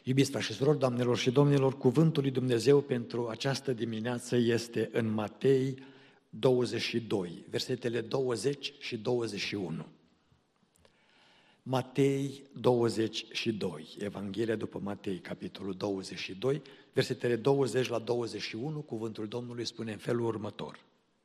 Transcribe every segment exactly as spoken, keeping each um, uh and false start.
Iubiți frați și surori, doamnelor și domnilor, cuvântul lui Dumnezeu pentru această dimineață este în Matei douăzeci și doi, versetele douăzeci și douăzeci și unu. Matei douăzeci și doi, Evanghelia după Matei, capitolul douăzeci și doi, versetele douăzeci la douăzeci și unu, cuvântul Domnului spune în felul următor.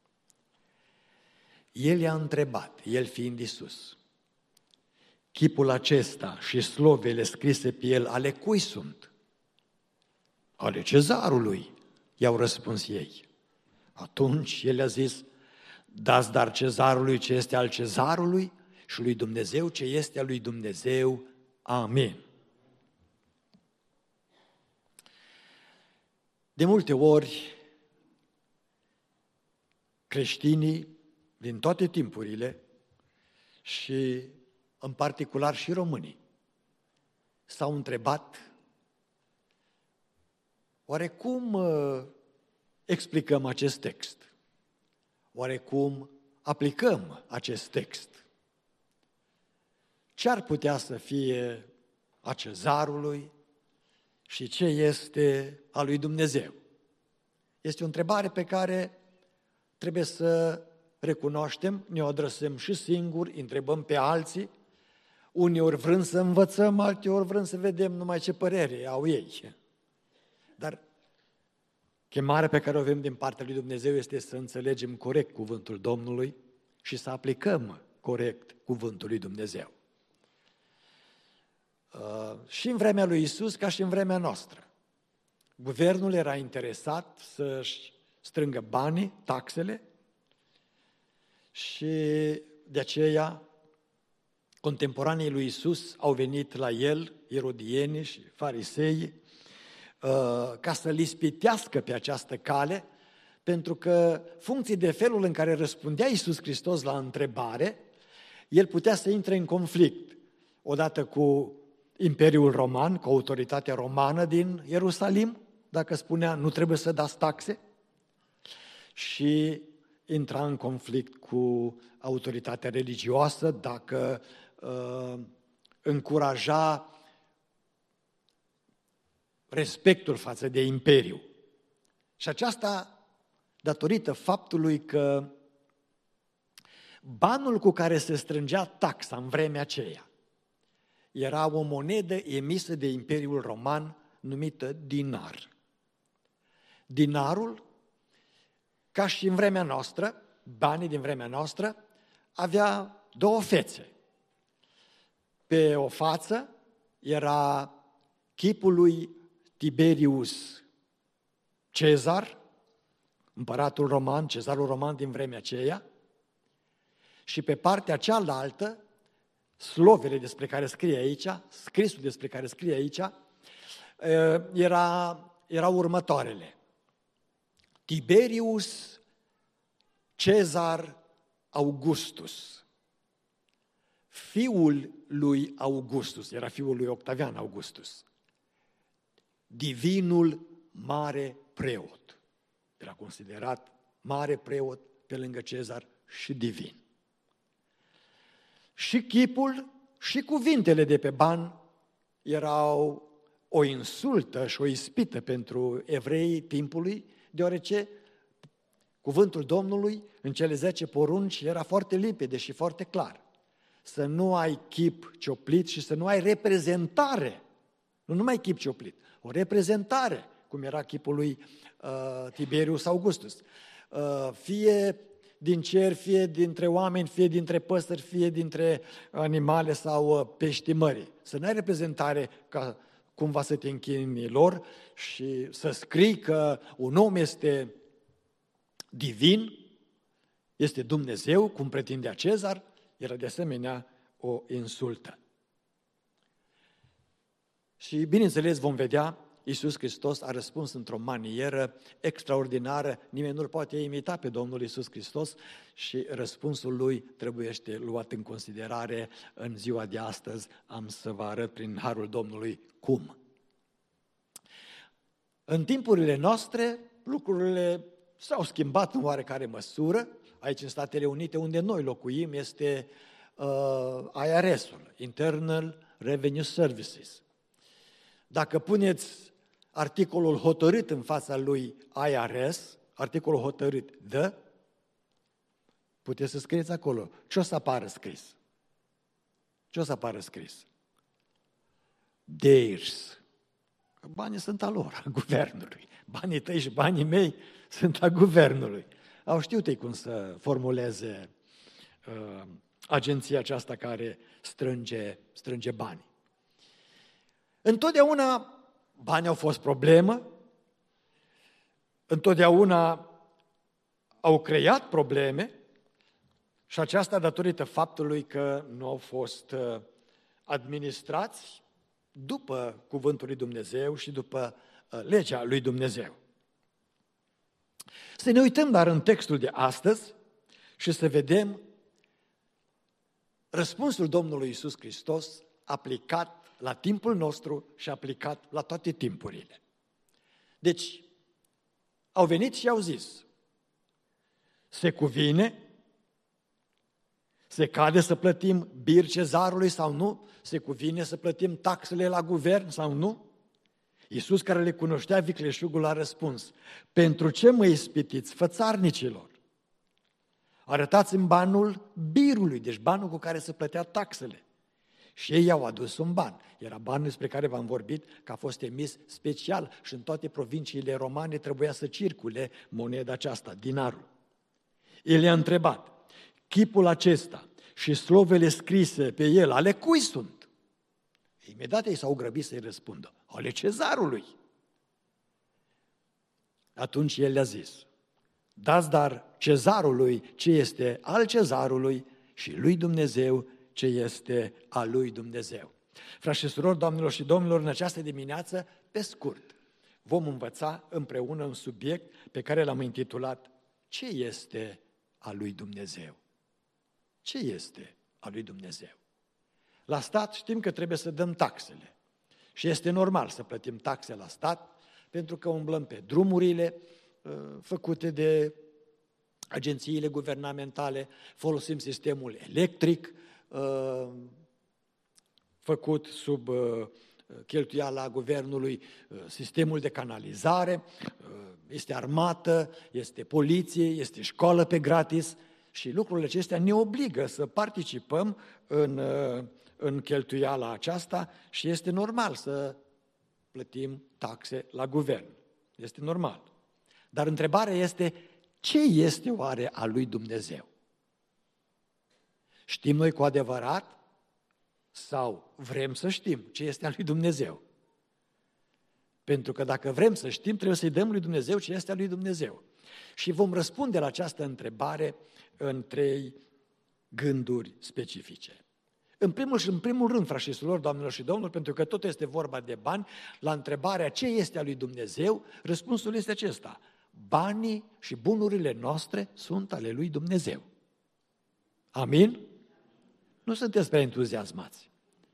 El i-a întrebat, el fiind Iisus, chipul acesta și slovele scrise pe el, ale cui sunt? Ale cezarului, i-au răspuns ei. Atunci el a zis, dați dar cezarului ce este al cezarului și lui Dumnezeu ce este al lui Dumnezeu. Amin. De multe ori, creștinii din toate timpurile și în particular și românii s-au întrebat oare cum uh, explicăm acest text? Oare cum aplicăm acest text? Ce ar putea să fie a cezarului și ce este a lui Dumnezeu? Este o întrebare pe care trebuie să recunoaștem, ne o adresăm și singuri, întrebăm pe alții, uneori vrând să învățăm, alteori vrând să vedem numai ce părere au ei. Dar chemarea pe care o avem din partea lui Dumnezeu este să înțelegem corect cuvântul Domnului și să aplicăm corect cuvântul lui Dumnezeu. Uh, și în vremea lui Iisus, ca și în vremea noastră. Guvernul era interesat să-și strângă banii, taxele, și de aceea contemporanii lui Iisus au venit la el, erodienii și farisei, ca să-l ispitească pe această cale, pentru că funcție de felul în care răspundea Iisus Hristos la întrebare, el putea să intre în conflict, odată cu Imperiul Roman, cu autoritatea romană din Ierusalim, dacă spunea nu trebuie să dați taxe, și intra în conflict cu autoritatea religioasă dacă uh, încuraja respectul față de imperiu. Și aceasta datorită faptului că banul cu care se strângea taxa în vremea aceea era o monedă emisă de Imperiul Roman numită dinar. Dinarul, ca și în vremea noastră, banii din vremea noastră, avea două fețe. Pe o față era chipul lui Tiberius Cezar, împăratul roman, cezarul roman din vremea aceea, și pe partea cealaltă, slovele despre care scrie aici, scrisul despre care scrie aici, era, erau următoarele. Tiberius Cezar Augustus, fiul lui Augustus, era fiul lui Octavian Augustus, divinul mare preot. Era considerat mare preot pe lângă Cezar și divin. Și chipul și cuvintele de pe ban erau o insultă și o ispită pentru evreii timpului, deoarece cuvântul Domnului în cele zece porunci era foarte limpede și foarte clar. Să nu ai chip cioplit și să nu ai reprezentare, nu numai chip cioplit, o reprezentare, cum era chipul lui uh, Tiberius Augustus. Uh, fie din cer, fie dintre oameni, fie dintre păsări, fie dintre animale sau uh, pești mării. Să nu ai reprezentare ca cumva să te închini lor și să scrii că un om este divin, este Dumnezeu, cum pretindea Cezar, era de asemenea o insultă. Și bineînțeles vom vedea, Iisus Hristos a răspuns într-o manieră extraordinară, nimeni nu-L poate imita pe Domnul Iisus Hristos și răspunsul Lui trebuiește luat în considerare în ziua de astăzi. Am să vă arăt prin harul Domnului cum. În timpurile noastre, lucrurile s-au schimbat în oarecare măsură. Aici în Statele Unite, unde noi locuim, este uh, I R S-ul, Internal Revenue Services. Dacă puneți articolul hotărât în fața lui I R S, articolul hotărât the, puteți să scrieți acolo. Ce o să apară scris? Ce o să apară scris? Theirs. Banii sunt a lor, a guvernului. Banii tăi și banii mei sunt a guvernului. Au știut ei cum să formuleze uh, agenția aceasta care strânge, strânge bani. Întotdeauna banii au fost problemă, întotdeauna au creat probleme și aceasta datorită faptului că nu au fost administrați după cuvântul lui Dumnezeu și după legea lui Dumnezeu. Să ne uităm dar în textul de astăzi și să vedem răspunsul Domnului Iisus Hristos aplicat la timpul nostru și aplicat la toate timpurile. Deci, au venit și au zis, se cuvine, se cade să plătim bir cezarului sau nu? Se cuvine să plătim taxele la guvern sau nu? Iisus, care le cunoștea vicleșugul, a răspuns, pentru ce mă ispitiți, fățarnicilor? Arătați-mi banul birului, deci banul cu care se plătea taxele. Și ei i-au adus un ban. Era banul despre care v-am vorbit, că a fost emis special și în toate provinciile romane trebuia să circule moneda aceasta, dinarul. El i-a întrebat, chipul acesta și slovele scrise pe el, ale cui sunt? Imediat ei s-au grăbit să-i răspundă, ale cezarului. Atunci el le-a zis, dați dar cezarului ce este al cezarului și lui Dumnezeu ce este al lui Dumnezeu. Frați și surori, doamnelor și domnilor, în această dimineață, pe scurt, vom învăța împreună un subiect pe care l-am intitulat ce este al lui Dumnezeu? Ce este al lui Dumnezeu? La stat știm că trebuie să dăm taxele și este normal să plătim taxe la stat pentru că umblăm pe drumurile uh, făcute de agențiile guvernamentale, folosim sistemul electric uh, făcut sub uh, cheltuiala guvernului, uh, sistemul de canalizare, uh, este armată, este poliție, este școală pe gratis și lucrurile acestea ne obligă să participăm în, uh, în cheltuiala aceasta și este normal să plătim taxe la guvern. Este normal. Dar întrebarea este, ce este oare a lui Dumnezeu? Știm noi cu adevărat sau vrem să știm ce este a lui Dumnezeu? Pentru că dacă vrem să știm, trebuie să-i dăm lui Dumnezeu ce este a lui Dumnezeu. Și vom răspunde la această întrebare în trei gânduri specifice. În primul și în primul rând, frați și surori, doamnelor și domnilor, pentru că tot este vorba de bani, la întrebarea ce este a lui Dumnezeu, răspunsul este acesta. Banii și bunurile noastre sunt ale lui Dumnezeu. Amin? Nu sunteți prea entuziasmați.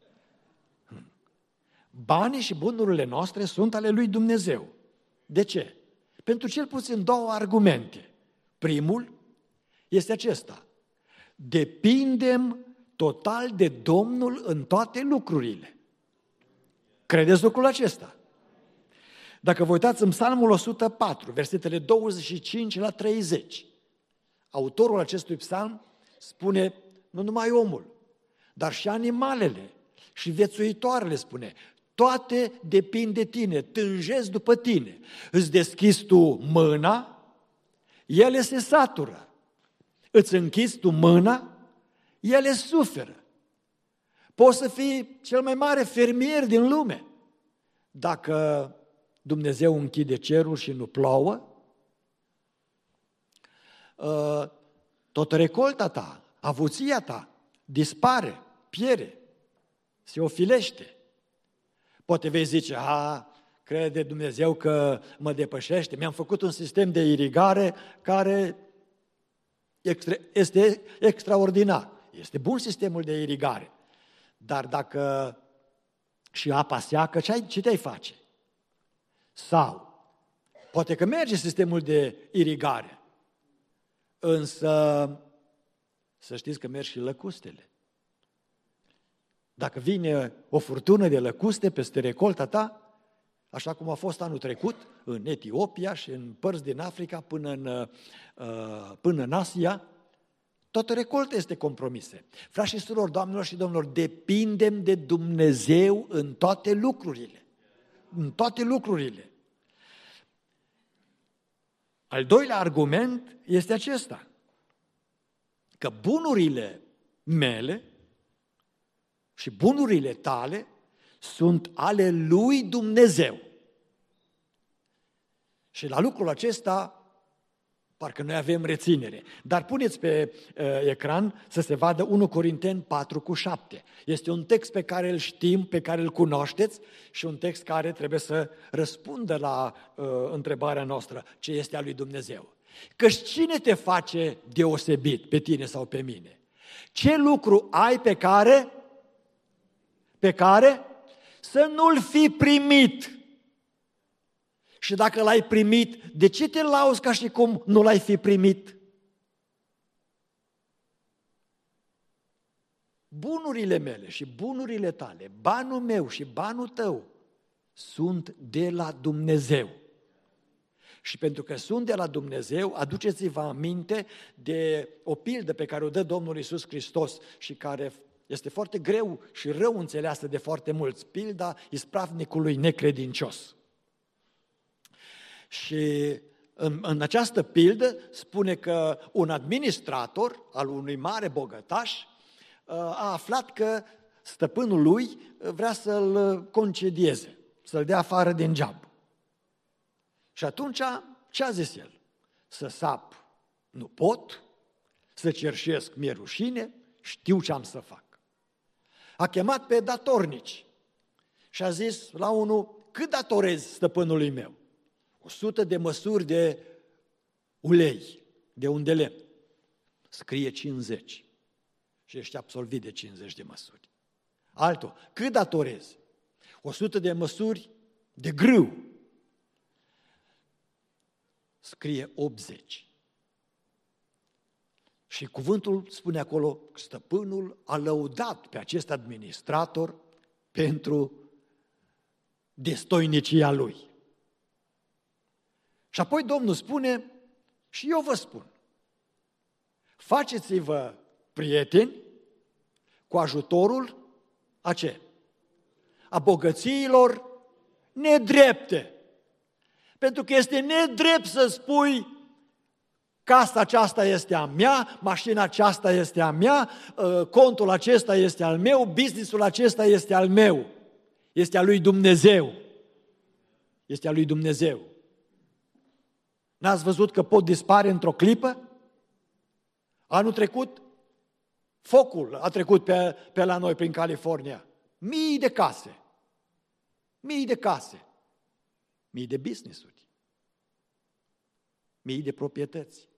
Banii și bunurile noastre sunt ale lui Dumnezeu. De ce? Pentru cel puțin două argumente. Primul este acesta. Depindem total de Domnul în toate lucrurile. Credeți lucrul acesta? Dacă vă uitați în Psalmul o sută patru, versetele douăzeci și cinci la treizeci, autorul acestui psalm spune, nu numai omul, dar și animalele și viețuitoarele, spune, toate depind de tine, tânjesc după tine. Îți deschizi tu mâna, ele se satură. Îți închizi tu mâna, ele suferă. Poți să fii cel mai mare fermier din lume. Dacă Dumnezeu închide cerul și nu plouă, toată recolta ta, avuția ta, dispare, pierde, se ofilește. Poate vei zice, a, crede Dumnezeu că mă depășește, mi-am făcut un sistem de irigare care este extraordinar. Este bun sistemul de irigare, dar dacă și apa seacă, ce te-ai face? Sau, poate că merge sistemul de irigare, însă să știți că merg și lăcustele. Dacă vine o furtună de lăcuste peste recolta ta, așa cum a fost anul trecut în Etiopia și în părți din Africa până în, până în Asia. Toată recolta este compromisă. Frați și surori, doamnelor și domnilor, depindem de Dumnezeu în toate lucrurile. În toate lucrurile. Al doilea argument este acesta, că bunurile mele și bunurile tale sunt ale lui Dumnezeu. Și la lucrul acesta parcă noi avem reținere. Dar puneți pe uh, ecran să se vadă unu Corinteni patru cu șapte. Este un text pe care îl știm, pe care îl cunoașteți și un text care trebuie să răspundă la uh, întrebarea noastră, ce este a lui Dumnezeu. Căci cine te face deosebit, pe tine sau pe mine? Ce lucru ai pe care, pe care să nu-l fi primit? Și dacă l-ai primit, de ce te lauzi ca și cum nu l-ai fi primit? Bunurile mele și bunurile tale, banul meu și banul tău, sunt de la Dumnezeu. Și pentru că sunt de la Dumnezeu, aduceți-vă aminte de o pildă pe care o dă Domnul Iisus Hristos și care este foarte greu și rău înțeleasă de foarte mulți. Pilda ispravnicului necredincios. Și în, în această pildă spune că un administrator al unui mare bogătaș a aflat că stăpânul lui vrea să-l concedieze, să-l dea afară din job. Și atunci ce a zis el? Să sap nu pot, să cerșesc mi-e rușine, știu ce am să fac. A chemat pe datornici și a zis la unul, cât datorezi stăpânului meu? O sută de măsuri de ulei, de un de lemn. Scrie cincizeci. Și ești absolvit de cincizeci de măsuri. Altul, cât datorezi? O sută de măsuri de grâu. Scrie optzeci. Și cuvântul spune acolo, stăpânul a lăudat pe acest administrator pentru destoinicia lui. Și apoi Domnul spune, și eu vă spun, faceți-vă prieteni cu ajutorul a ce? A bogățiilor nedrepte. Pentru că este nedrept să spui, casa aceasta este a mea, mașina aceasta este a mea, contul acesta este al meu, businessul acesta este al meu. Este al lui Dumnezeu. Este al lui Dumnezeu. N-ați văzut că pot dispare într-o clipă? Anul trecut, focul a trecut pe, pe la noi prin California. Mii de case. Mii de case. Mii de business-uri. Mii de proprietăți.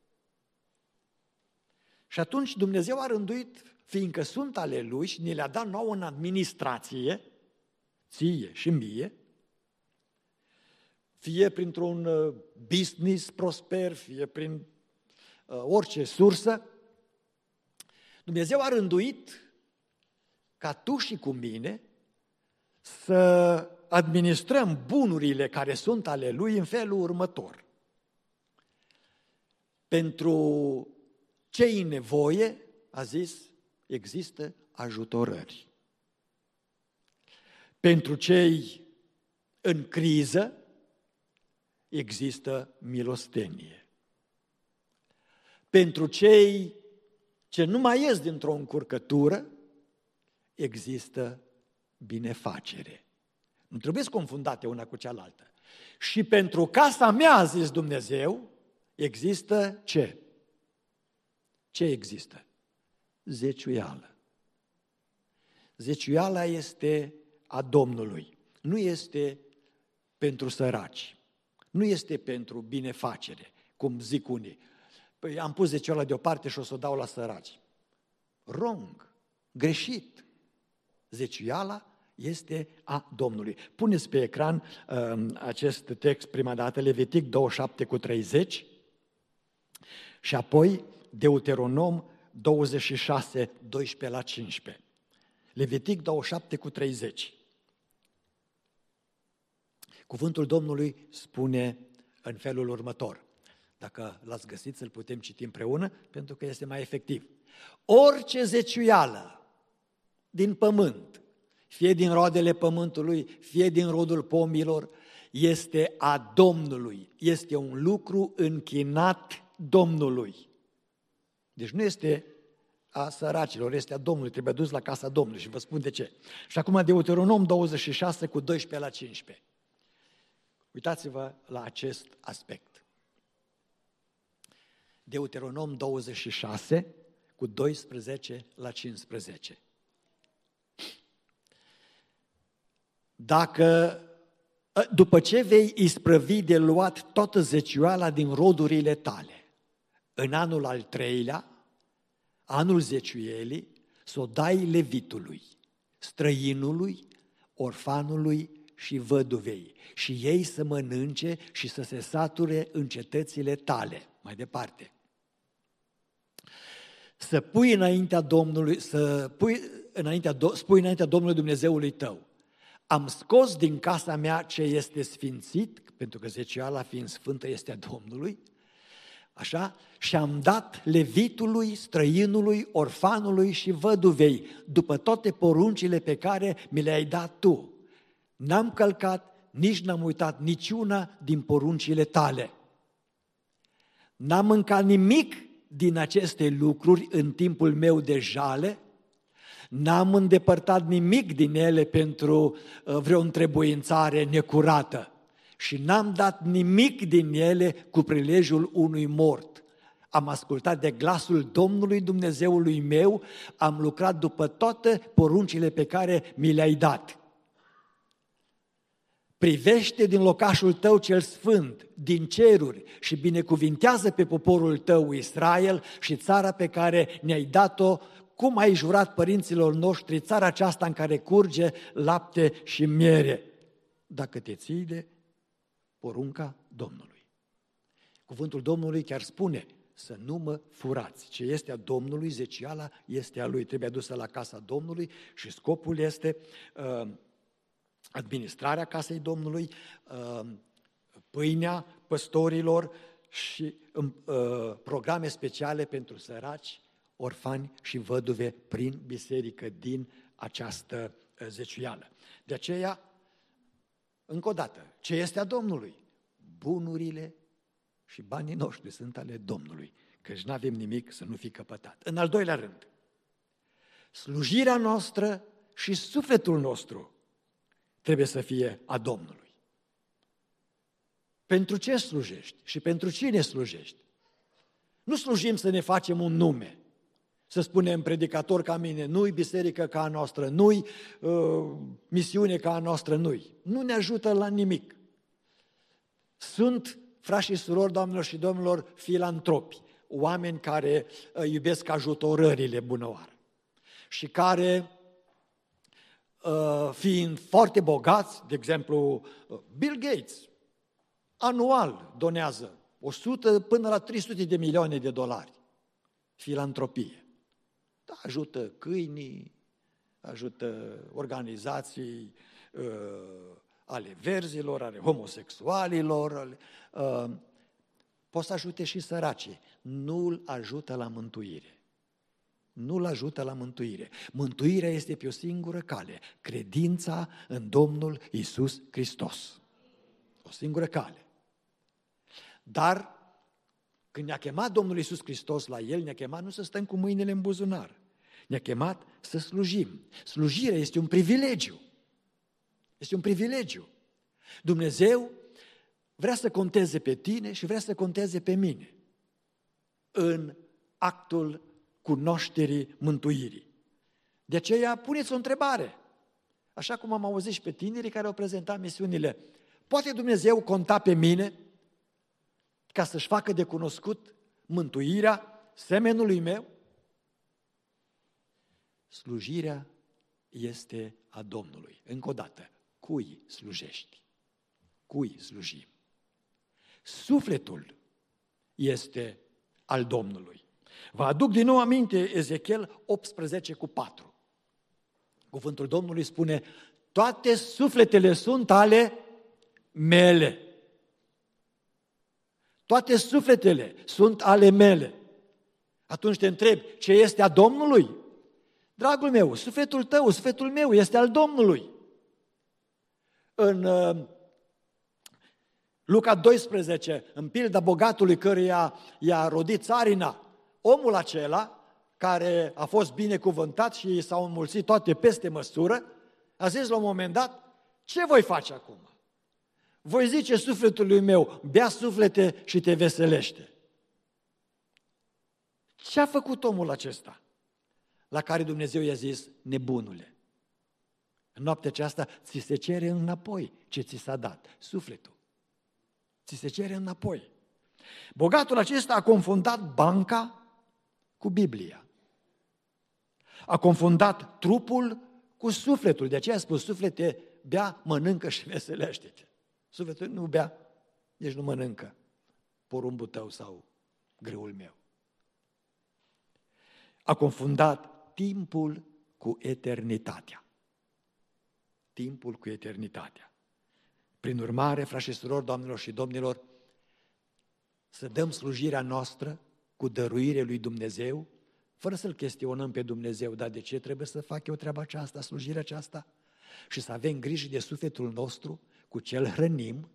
Și atunci Dumnezeu a rânduit, fiindcă sunt ale Lui și ne le-a dat nouă în administrație, ție și mie, fie printr-un business prosper, fie prin uh, orice sursă, Dumnezeu a rânduit ca tu și cu mine să administrăm bunurile care sunt ale Lui în felul următor. Pentru cei în nevoie, a zis, există ajutorări. Pentru cei în criză, există milostenie. Pentru cei ce nu mai ies dintr-o încurcătură, există binefacere. Nu trebuie să confundate una cu cealaltă. Și pentru casa mea, a zis Dumnezeu, există ce? Ce există? Zeciuială. Zeciuiala este a Domnului. Nu este pentru săraci. Nu este pentru binefacere, cum zic unii. Păi am pus zeciuiala deoparte și o să o dau la săraci. Wrong, greșit. Zeciuiala este a Domnului. Puneți pe ecran uh, acest text prima dată, Levitic douăzeci și șapte cu treizeci și apoi Deuteronom douăzeci și șase, doisprezece la cincisprezece. Levitic douăzeci și șapte cu treizeci. Cuvântul Domnului spune în felul următor. Dacă l-ați găsit, să-l putem citi împreună, pentru că este mai efectiv. Orice zeciuială din pământ, fie din roadele pământului, fie din rodul pomilor, este a Domnului. Este un lucru închinat Domnului. Deci nu este a săracilor, este a Domnului, trebuie dus la casa Domnului și vă spun de ce. Și acum Deuteronom douăzeci și șase cu doisprezece la cincisprezece. Uitați-vă la acest aspect. Deuteronom douăzeci și șase cu doisprezece la cincisprezece. Dacă, după ce vei isprăvi de luat toată zeciuiala din rodurile tale, în anul al treilea, anul zeciuielii, să o dai levitului, străinului, orfanului și văduvei, și ei să mănânce și să se sature în cetățile tale. Mai departe. Să pui înaintea Domnului, să pui înaintea, spui înaintea Domnului Dumnezeului tău: am scos din casa mea ce este sfințit, pentru că zeciuiala fiind sfântă este a Domnului, așa, și am dat levitului, străinului, orfanului și văduvei, după toate poruncile pe care mi le-ai dat tu. N-am călcat, nici n-am uitat niciuna din poruncile tale. N-am mâncat nimic din aceste lucruri în timpul meu de jale, n-am îndepărtat nimic din ele pentru vreo întrebuințare necurată și n-am dat nimic din ele cu prilejul unui mort. Am ascultat de glasul Domnului Dumnezeului meu, am lucrat după toate poruncile pe care mi le-ai dat. Privește din locașul tău cel sfânt, din ceruri, și binecuvintează pe poporul tău Israel și țara pe care ne-ai dat-o, cum ai jurat părinților noștri, țara aceasta în care curge lapte și miere, dacă te ții de porunca Domnului. Cuvântul Domnului chiar spune: să nu mă furați. Ce este a Domnului, zeciuiala este a Lui, trebuie adusă la casa Domnului și scopul este uh, administrarea casei Domnului, uh, pâinea păstorilor și uh, programe speciale pentru săraci, orfani și văduve prin biserică din această zeciuială. De aceea, încă o dată, ce este a Domnului? Bunurile și banii noștri sunt ale Domnului, căci nu avem nimic să nu fi căpătat. În al doilea rând, slujirea noastră și sufletul nostru trebuie să fie a Domnului. Pentru ce slujești și pentru cine slujești? Nu slujim să ne facem un nume, să spunem predicator ca mine, nu-i biserică ca a noastră, nu-i uh, misiune ca a noastră, nu-i. Nu ne ajută la nimic. Sunt, frați și surori, doamnelor și domnilor, filantropi, oameni care uh, iubesc ajutorările bunăoară și care, uh, fiind foarte bogați, de exemplu, uh, Bill Gates, anual donează o sută până la trei sute de milioane de dolari. Filantropie. Da, ajută câinii, ajută organizații uh, ale verzilor, ale homosexualilor, ale, uh, pot să ajute și săracii. Nu-l ajută la mântuire. Nu-l ajută la mântuire. Mântuirea este pe o singură cale, credința în Domnul Iisus Hristos. O singură cale. Dar când ne-a chemat Domnul Iisus Hristos la El, ne-a chemat nu să stăm cu mâinile în buzunar, ne-a chemat să slujim. Slujirea este un privilegiu. Este un privilegiu. Dumnezeu vrea să conteze pe tine și vrea să conteze pe mine în actul cunoașterii mântuirii. De aceea puneți o întrebare. Așa cum am auzit și pe tinerii care au prezentat misiunile. Poate Dumnezeu conta pe mine ca să-și facă de cunoscut mântuirea semenului meu? Slujirea este a Domnului. Încă o dată, cui slujești? Cui slujim? Sufletul este al Domnului. Vă aduc din nou aminte Ezechiel optsprezece cu patru. Cuvântul Domnului spune: toate sufletele sunt ale mele. Toate sufletele sunt ale mele. Atunci te întreb, ce este a Domnului? Dragul meu, sufletul tău, sufletul meu este al Domnului. În uh, Luca doisprezece, în pilda bogatului căruia i-a rodit țarina, omul acela, care a fost binecuvântat și s-au înmulțit toate peste măsură, a zis la un moment dat, ce voi face acum? Voi zice sufletului meu, bea suflete și te veselește. Ce a făcut omul acesta? La care Dumnezeu i-a zis, nebunule, în noaptea aceasta ți se cere înapoi ce ți s-a dat, sufletul. Ți se cere înapoi. Bogatul acesta a confundat banca cu Biblia. A confundat trupul cu sufletul. De aceea a spus, suflete, bea, mănâncă și veselește-te. Sufletul nu bea, nici nu mănâncă porumbul tău sau grâul meu. A confundat timpul cu eternitatea. Timpul cu eternitatea. Prin urmare, frați și surori, doamnelor și domnilor, să dăm slujirea noastră cu dăruire lui Dumnezeu, fără să-L chestionăm pe Dumnezeu, dar de ce trebuie să fac eu treaba aceasta, slujirea aceasta? Și să avem grijă de sufletul nostru, cu ce îl hrănim,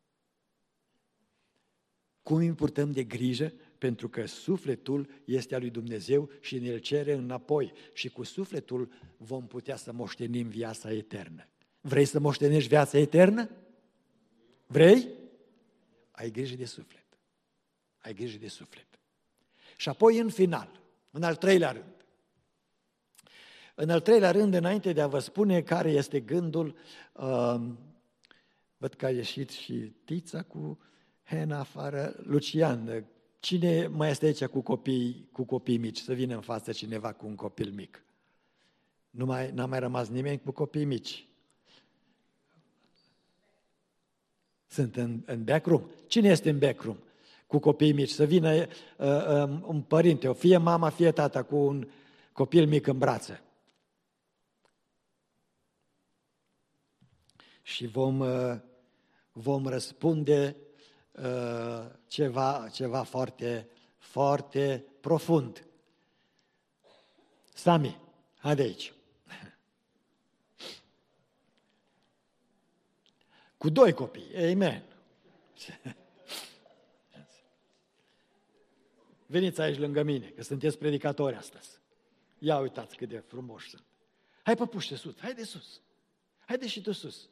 cum îi purtăm de grijă, pentru că sufletul este al lui Dumnezeu și ne-l cere înapoi. Și cu sufletul vom putea să moștenim viața eternă. Vrei să moștenești viața eternă? Vrei? Ai grijă de suflet. Ai grijă de suflet. Și apoi în final, în al treilea rând. În al treilea rând, înainte de a vă spune care este gândul, uh, văd că a ieșit și Tița cu Hena afară. Lucian, cine mai este aici cu copii, cu copii mici? Să vină în față cineva cu un copil mic. Nu mai, n-a mai rămas nimeni cu copii mici. Sunt în, în backroom. Cine este în backroom cu copii mici? Să vină uh, uh, un părinte, o fie mama, fie tata, cu un copil mic în brațe. Și vom, uh, vom răspunde uh, ceva, ceva foarte, foarte profund. Sami, haide aici. Cu doi copii, amen. Veniți aici lângă mine, că sunteți predicatori astăzi. Ia uitați cât de frumoși sunt. Hai păpuște sus, hai de sus. Haide și tu sus.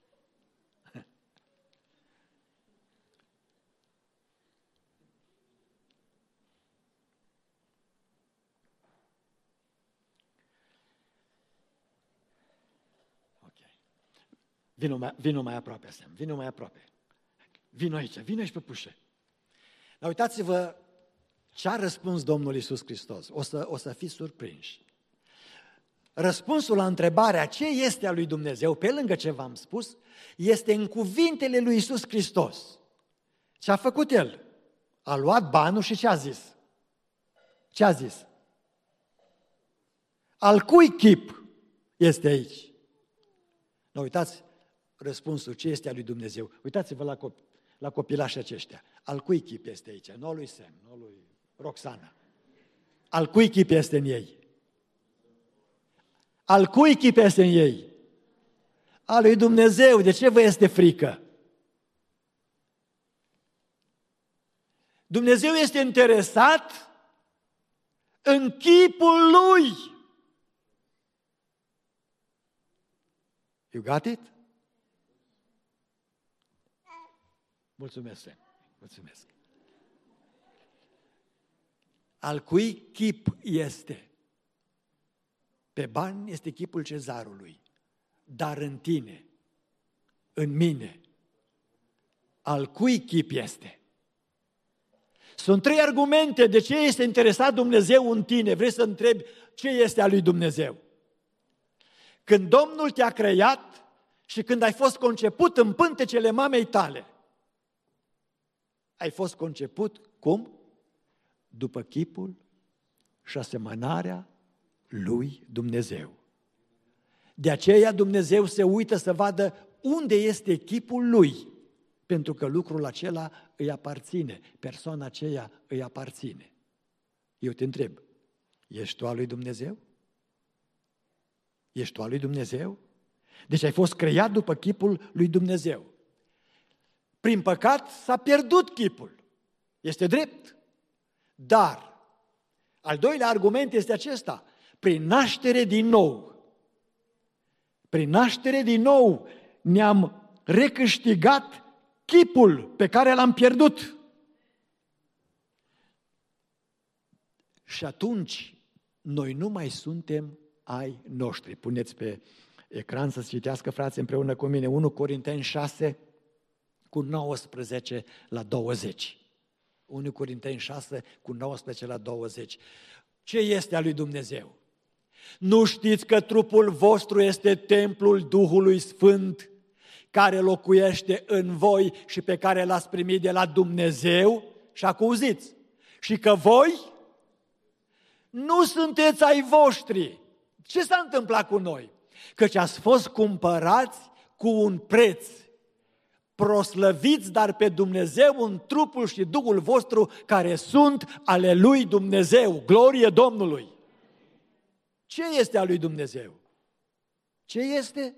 Vino mai, vino mai aproape, Sam, vino mai aproape. Vino aici, vino aici pe pușe. Dar uitați-vă ce a răspuns Domnul Iisus Hristos. O să, o să fiți surprinși. Răspunsul la întrebarea ce este a lui Dumnezeu, pe lângă ce v-am spus, este în cuvintele lui Iisus Hristos. Ce a făcut El? A luat banul și ce a zis? Ce a zis? Al cui chip este aici? Nu, uitați, răspunsul, ce este al lui Dumnezeu? Uitați-vă la, copii, la copilașii aceștia. Al cui chip este aici? Nu lui Sam, nu lui Roxana. Al cui chip este în ei? Al cui chip este în ei? Al lui Dumnezeu. De ce vă este frică? Dumnezeu este interesat în chipul Lui. You got it? Mulțumesc, Sam. Mulțumesc. Al cui chip este? Pe bani este chipul cezarului, dar în tine, în mine, al cui chip este? Sunt trei argumente de ce este interesat Dumnezeu în tine. Vrei să întrebi ce este al lui Dumnezeu? Când Domnul te-a creat și când ai fost conceput în pântecele mamei tale, ai fost conceput cum? După chipul și asemănarea lui Dumnezeu. De aceea Dumnezeu se uită să vadă unde este chipul lui pentru că lucrul acela îi aparține, persoana aceea îi aparține. Eu te întreb, ești tu al lui Dumnezeu? Ești tu al lui Dumnezeu? Deci ai fost creat după chipul lui Dumnezeu. Prin păcat s-a pierdut chipul. Este drept. Dar, al doilea argument este acesta. Prin naștere din nou, prin naștere din nou ne-am recâștigat chipul pe care l-am pierdut. Și atunci noi nu mai suntem ai noștri. Puneți pe ecran să citească, frați, împreună cu mine, unu Corinteni șase, cu nouăsprezece la douăzeci. unu Corinteni șase, cu nouăsprezece la douăzeci. Ce este a lui Dumnezeu? Nu știți că trupul vostru este templul Duhului Sfânt, care locuiește în voi și pe care l-ați primit de la Dumnezeu? Și acuziți. Și că voi nu sunteți ai voștri. Ce s-a întâmplat cu noi? Căci ați fost cumpărați cu un preț. Proslăviți dar pe Dumnezeu în trupul și Duhul vostru, care sunt ale lui Dumnezeu. Glorie Domnului! Ce este a lui Dumnezeu? Ce este?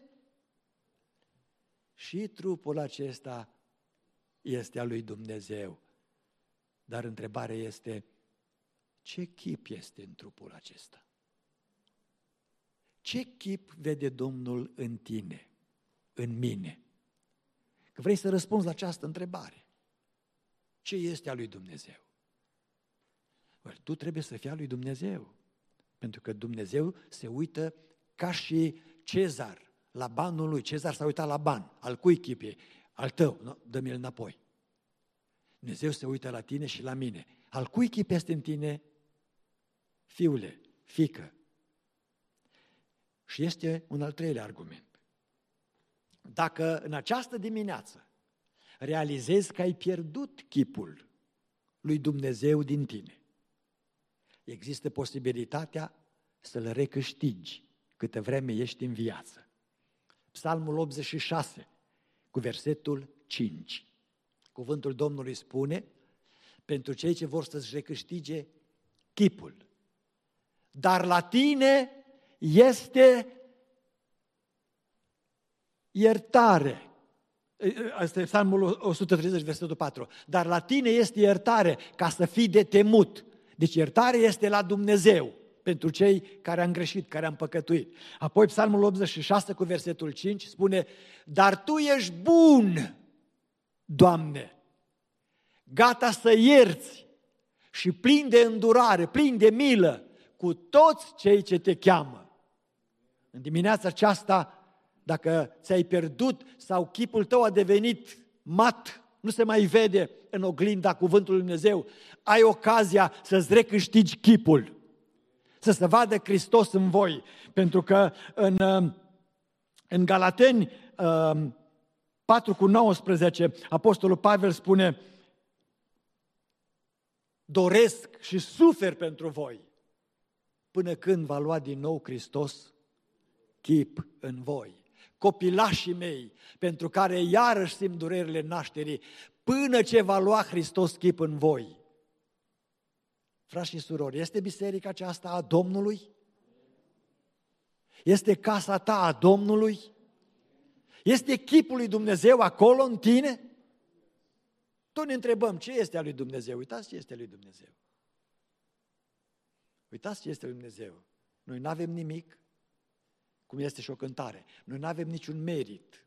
Și trupul acesta este al lui Dumnezeu. Dar întrebarea este, ce chip este în trupul acesta? Ce chip vede Domnul în tine, în mine? Că vrei să răspunzi la această întrebare. Ce este a lui Dumnezeu? Well, tu trebuie să fii a lui Dumnezeu. Pentru că Dumnezeu se uită ca și Cezar la banul lui. Cezar s-a uitat la ban. Al cui chip e? Al tău. No, dă-mi-l înapoi. Dumnezeu se uită la tine și la mine. Al cui chip este în tine? Fiule, fiică. Și este un al treilea argument. Dacă în această dimineață realizezi că ai pierdut chipul lui Dumnezeu din tine, există posibilitatea să-l recâștigi câtă vreme ești în viață. Psalmul optzeci și șase, cu versetul cinci. Cuvântul Domnului spune, pentru cei ce vor să-și recâștige chipul. Dar la tine este iertare. Asta e Psalmul o sută treizeci, versetul patru. Dar la tine este iertare ca să fii de temut. Deci iertare este la Dumnezeu pentru cei care am greșit, care am păcătuit. Apoi Psalmul optzeci și șase cu versetul cinci spune, dar Tu ești bun, Doamne, gata să ierți și plin de îndurare, plin de milă cu toți cei ce Te cheamă. În dimineața aceasta, dacă ți-ai pierdut sau chipul tău a devenit mat, nu se mai vede în oglinda cuvântului Lui Dumnezeu, ai ocazia să-ți recâștigi chipul, să se vadă Hristos în voi. Pentru că în, în Galateni patru cu nouăsprezece, Apostolul Pavel spune, doresc și sufer pentru voi, până când va lua din nou Hristos chip în voi. Copilașii mei, pentru care iarăși simt durerile nașterii, până ce va lua Hristos chip în voi. Frați și surori, este biserica aceasta a Domnului? Este casa ta a Domnului? Este chipul lui Dumnezeu acolo în tine? Tot ne întrebăm, ce este a lui Dumnezeu? Uitați ce este a lui Dumnezeu. Uitați ce este a lui Dumnezeu. Noi nu avem nimic, cum este și o cântare. Noi nu avem niciun merit.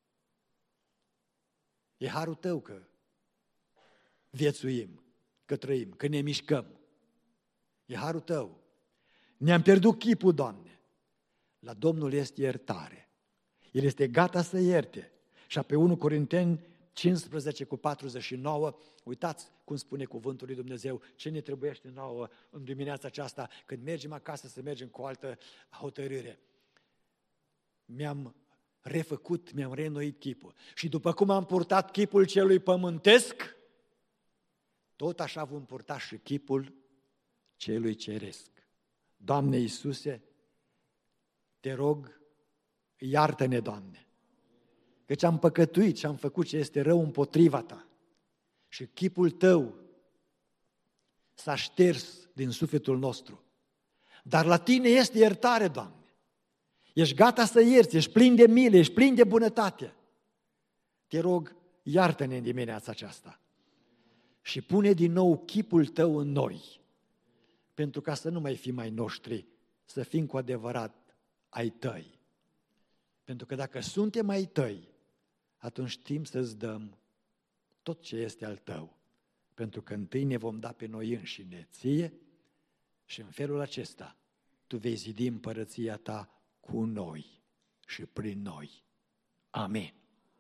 E harul Tău că viețuim, că trăim, că ne mișcăm. E harul Tău. Ne-am pierdut chipul, Doamne. La Domnul este iertare. El este gata să ierte. Și pe unu Corinteni cincisprezece cu patruzeci și nouă, uitați cum spune cuvântul lui Dumnezeu, ce ne trebuiește nouă în dimineața aceasta, când mergem acasă să mergem cu o altă hotărâre. Mi-am refăcut, mi-am reînnoit chipul. Și după cum am purtat chipul celui pământesc, tot așa vom purta și chipul celui ceresc. Doamne Iisuse, Te rog, iartă-ne, Doamne, căci am păcătuit și am făcut ce este rău împotriva ta. Și chipul tău s-a șters din sufletul nostru. Dar la tine este iertare, Doamne. Ești gata să ierți, ești plin de milă, ești plin de bunătate. Te rog, iartă-ne în dimineața aceasta și pune din nou chipul tău în noi, pentru ca să nu mai fim ai noștri, să fim cu adevărat ai tăi. Pentru că dacă suntem ai tăi, atunci știm să-ți dăm tot ce este al tău, pentru că întâi ne vom da pe noi înșine ție și în felul acesta tu vei zidi împărăția ta cu noi și prin noi. Amin.